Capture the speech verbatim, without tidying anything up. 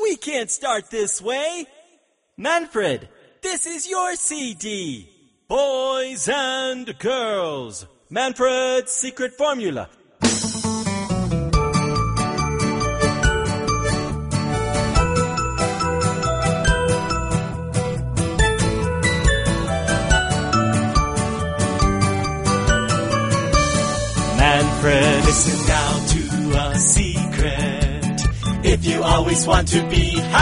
We can't start this way. Manfred, this is your C D. Boys and girls. Manfred's secret formula. Manfred, listen now to a secret. If you always want to be happy,